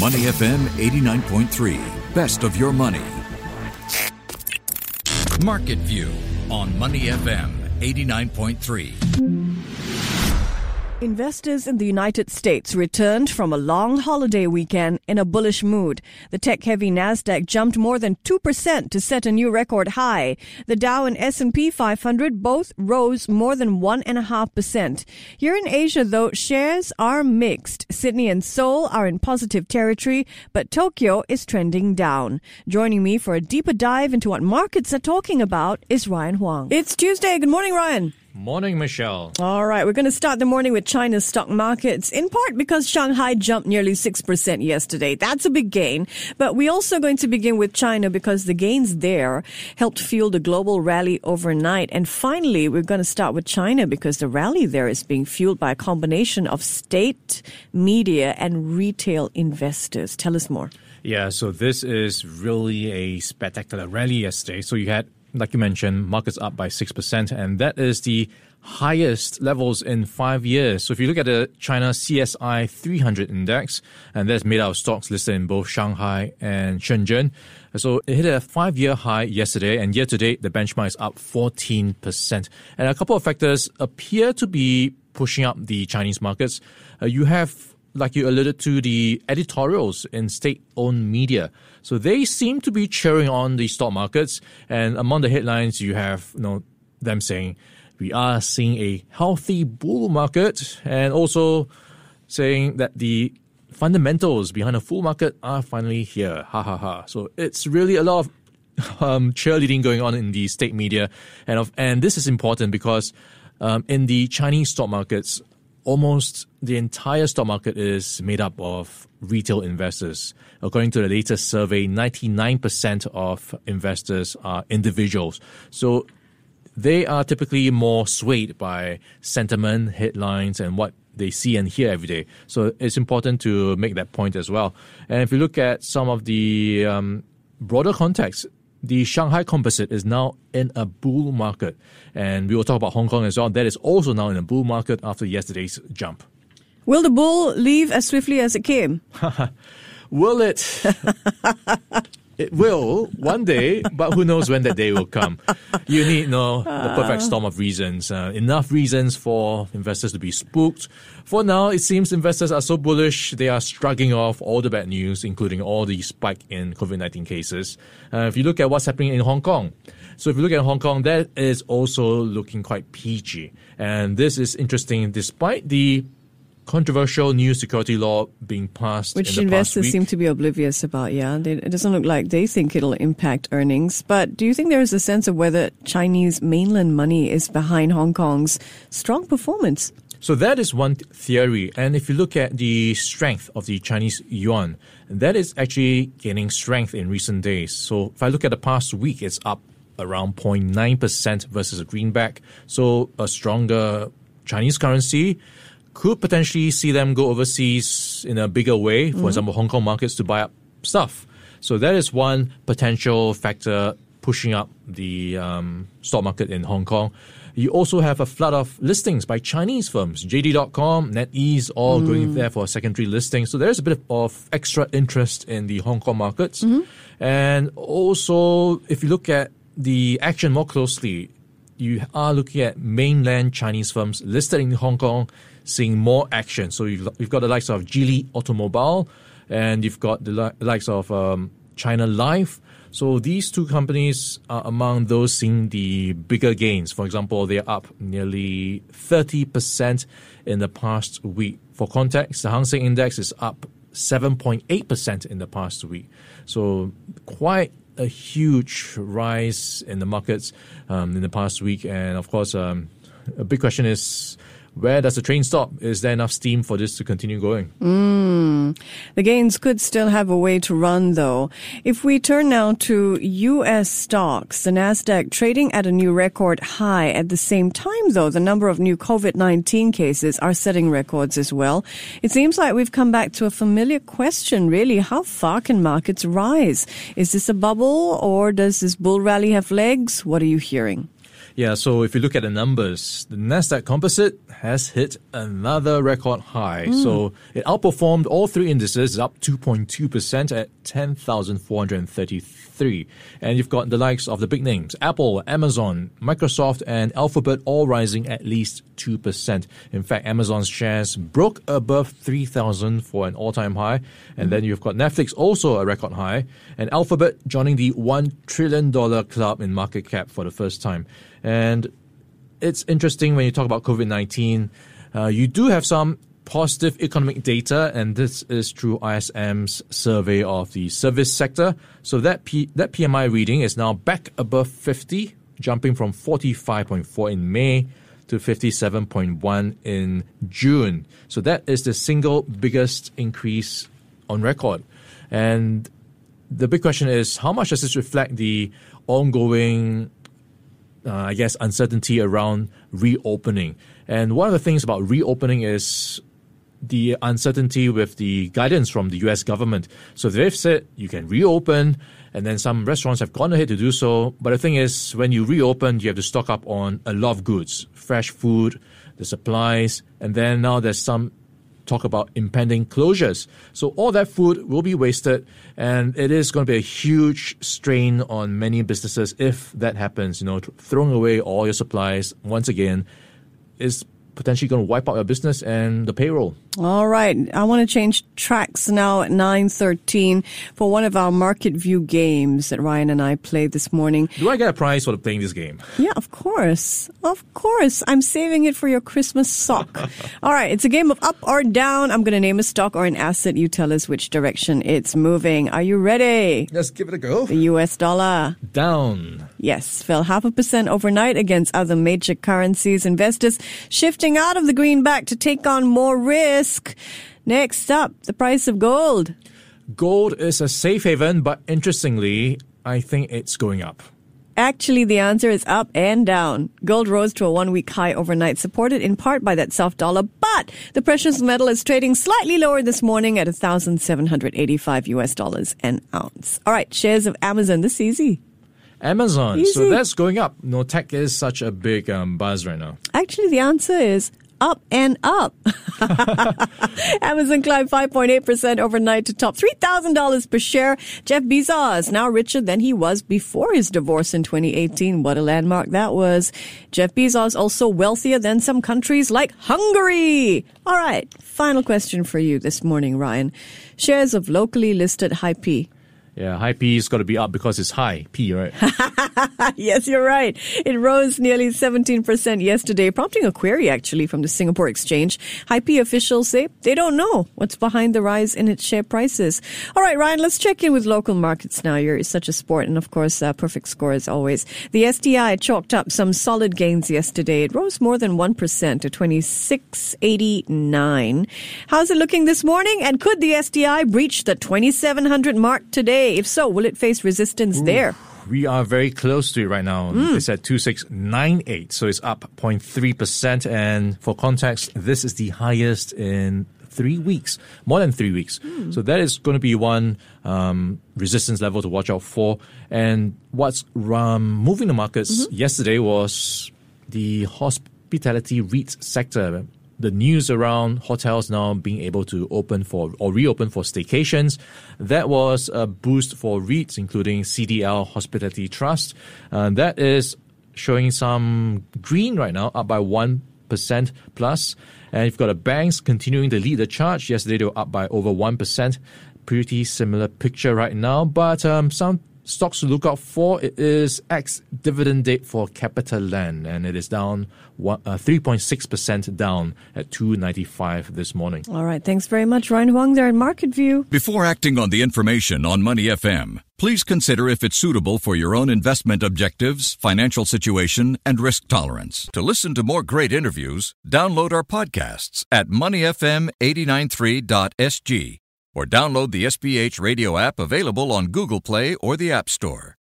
Money FM 89.3. Best of your money. Market View on Money FM 89.3. Investors in the United States returned from a long holiday weekend in a bullish mood. The tech-heavy Nasdaq jumped more than 2% to set a new record high. The Dow and S&P 500 both rose more than 1.5%. Here in Asia, though, shares are mixed. Sydney and Seoul are in positive territory, but Tokyo is trending down. Joining me for a deeper dive into what markets are talking about is Ryan Huang. It's Tuesday. Good morning, Ryan. Morning, Michelle. All right, we're going to start the morning with China's stock markets, in part because Shanghai jumped nearly 6% yesterday. That's a big gain. But we're also going to begin with China because the gains there helped fuel the global rally overnight. And finally, we're going to start with China because the rally there is being fueled by a combination of state, media, and retail investors. Tell us more. Yeah, so this is really a spectacular rally yesterday. So you had, like you mentioned, markets up by 6%, and that is the highest levels in 5 years. So if you look at the China CSI 300 index, and that's made out of stocks listed in both Shanghai and Shenzhen. So it hit a 5-year high yesterday, and year to date, the benchmark is up 14%. And a couple of factors appear to be pushing up the Chinese markets. You have, like you alluded to, the editorials in state-owned media. So they seem to be cheering on the stock markets. And among the headlines, you have them saying, we are seeing a healthy bull market, and also saying that the fundamentals behind a full market are finally here. Ha, ha, ha. So it's really a lot of cheerleading going on in the state media. And this is important because in the Chinese stock markets, almost the entire stock market is made up of retail investors. According to the latest survey, 99% of investors are individuals. So they are typically more swayed by sentiment, headlines, and what they see and hear every day. So it's important to make that point as well. And if you look at some of the broader context, the Shanghai Composite is now in a bull market. And we will talk about Hong Kong as well. That is also now in a bull market after yesterday's jump. Will the bull leave as swiftly as it came? Will it? It will one day, but who knows when that day will come. You need the perfect storm of reasons. Enough reasons for investors to be spooked. For now, it seems investors are so bullish, they are shrugging off all the bad news, including all the spike in COVID-19 cases. If you look at what's happening in Hong Kong, so if you look at Hong Kong, that is also looking quite peachy. And this is interesting despite the controversial new security law being passed which in the past investors week. seem to be oblivious about, yeah. It doesn't look like they think it'll impact earnings. But do you think there is a sense of whether Chinese mainland money is behind Hong Kong's strong performance? So that is one theory. And if you look at the strength of the Chinese yuan, that is actually gaining strength in recent days. So if I look at the past week, it's up around 0.9% versus a greenback. So a stronger Chinese currency could potentially see them go overseas in a bigger way, for example, Hong Kong markets to buy up stuff. So that is one potential factor pushing up the stock market in Hong Kong. You also have a flood of listings by Chinese firms, JD.com, NetEase, all going there for a secondary listing. So there's a bit of extra interest in the Hong Kong markets. And also, if you look at the action more closely, you are looking at mainland Chinese firms listed in Hong Kong seeing more action. So you've got the likes of Geely Automobile, and you've got the likes of China Life. So these two companies are among those seeing the bigger gains. For example, they're up nearly 30% in the past week. For context, the Hang Seng Index is up 7.8% in the past week. So quite a huge rise in the markets in the past week. And of course, a big question is, where does the train stop? Is there enough steam for this to continue going? The gains could still have a way to run, though. If we turn now to U.S. stocks, the Nasdaq trading at a new record high. At the same time, though, the number of new COVID-19 cases are setting records as well. It seems like we've come back to a familiar question, really. How far can markets rise? Is this a bubble, or does this bull rally have legs? What are you hearing? Yeah, so if you look at the numbers, the Nasdaq Composite has hit another record high. So it outperformed all three indices, up 2.2% at 10,433. And you've got the likes of the big names, Apple, Amazon, Microsoft, and Alphabet all rising at least 2%. In fact, Amazon's shares broke above 3,000 for an all-time high. And then you've got Netflix, also a record high, and Alphabet joining the $1 trillion club in market cap for the first time. And it's interesting when you talk about COVID-19, you do have some positive economic data, and this is through ISM's survey of the service sector. So that PMI reading is now back above 50, jumping from 45.4 in May to 57.1 in June. So that is the single biggest increase on record. And the big question is, how much does this reflect the ongoing uncertainty around reopening? And one of the things about reopening is the uncertainty with the guidance from the US government. So they've said you can reopen, and then some restaurants have gone ahead to do so. But the thing is, when you reopen, you have to stock up on a lot of goods, fresh food, the supplies, and then now there's some talk about impending closures. So all that food will be wasted, and it is going to be a huge strain on many businesses if that happens. Throwing away all your supplies once again is potentially going to wipe out your business and the payroll. All right. I want to change tracks now at 9:13 for one of our Market View games that Ryan and I played this morning. Do I get a prize for playing this game? Yeah, of course. Of course. I'm saving it for your Christmas sock. All right. It's a game of up or down. I'm going to name a stock or an asset. You tell us which direction it's moving. Are you ready? Let's give it a go. The US dollar. Down. Yes, fell 0.5% overnight against other major currencies. Investors shifting out of the greenback to take on more risk. Next up, the price of gold. Gold is a safe haven, but interestingly, I think it's going up. Actually, the answer is up and down. Gold rose to a one-week high overnight, supported in part by that soft dollar, but the precious metal is trading slightly lower this morning at $1,785 an ounce. All right, shares of Amazon. This is easy. Amazon. Easy. So that's going up. Tech is such a big buzz right now. Actually, the answer is up and up. Amazon climbed 5.8% overnight to top $3,000 per share. Jeff Bezos, now richer than he was before his divorce in 2018. What a landmark that was. Jeff Bezos also wealthier than some countries like Hungary. All right, final question for you this morning, Ryan. Shares of locally listed Hi-P. Yeah, Hi-P's got to be up because it's high P, right? Yes, you're right. It rose nearly 17% yesterday, prompting a query actually from the Singapore Exchange. Hi-P officials say they don't know what's behind the rise in its share prices. All right, Ryan, let's check in with local markets now. You're such a sport, and of course, perfect score as always. The STI chalked up some solid gains yesterday. It rose more than 1% to 26.89. How's it looking this morning? And could the STI breach the 2,700 mark today? If so, will it face resistance there? We are very close to it right now. It's at 2698, so it's up 0.3%. And for context, this is the highest in 3 weeks, more than 3 weeks. So that is going to be one resistance level to watch out for. And what's moving the markets yesterday was the hospitality REIT sector. The news around hotels now being able to reopen for staycations. That was a boost for REITs, including CDL Hospitality Trust. That is showing some green right now, up by 1% plus. And you've got the banks continuing to lead the charge. Yesterday they were up by over 1%. Pretty similar picture right now. But some stocks to look out for, it is ex-dividend date for CapitaLand, and it is down 3.6% down at 295 this morning. All right, thanks very much, Ryan Huang there in Market View. Before acting on the information on Money FM, please consider if it's suitable for your own investment objectives, financial situation, and risk tolerance. To listen to more great interviews, download our podcasts at moneyfm893.sg. or download the SPH radio app available on Google Play or the App Store.